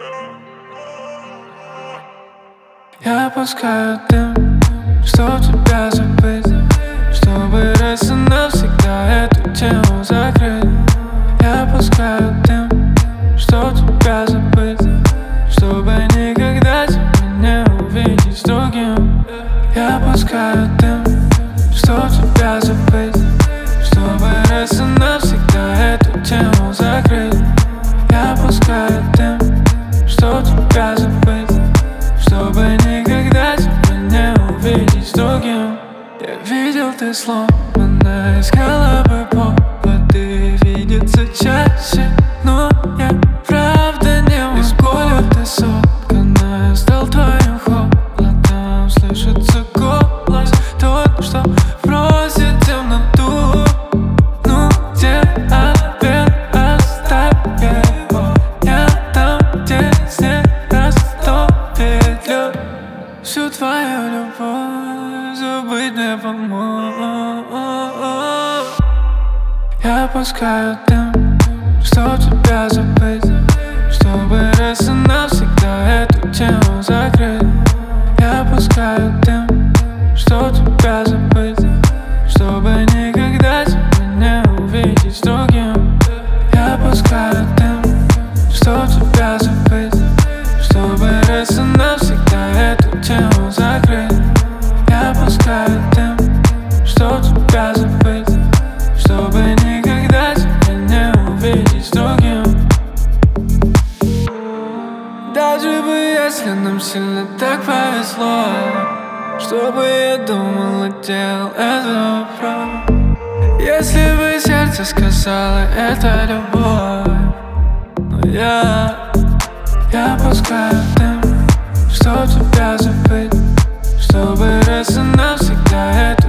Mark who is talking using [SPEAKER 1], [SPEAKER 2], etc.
[SPEAKER 1] Я пускаю дым, чтоб тебя забыть, чтобы раз и навсегда эту тему закрыть. Я пускаю дым, чтоб тебя забыть, чтобы никогда тебя не увидеть с другим. Я пускаю дым, чтоб тебя забыть, чтобы раз и навсегда эту тему закрыть. Я пускаю дым, чтоб тебя забыть, чтобы никогда тебя не увидеть с другим. Я видел, ты сломанная, искала бы поводы видеться чаще, но я правда не могу. Из боли ты сотканная, стал твоим холодом. Слышится голос тот, что просит темноту. Ну где ответ, оставь его. Я там, где снег растопит лед. Всю твою любовь забыть не помог. Я пускаю дым, чтоб тебя забыть, чтобы раз и навсегда эту тему закрыть. Я пускаю дым, чтоб тебя забыть, чтобы никогда тебя не увидеть с другим. Я пускаю дым, чтоб тебя забыть, чтобы раз и навсегда эту тему закрыть. Я пускаю дым, чтоб тебя забыть, чтобы никогда тебя не увидеть с другим. Даже бы если нам сильно так повезло, чтобы я думал и делал это правда. Если бы сердце сказало это любовь, но я пускаю дым, чтоб тебя забыть, чтобы раз и навсегда это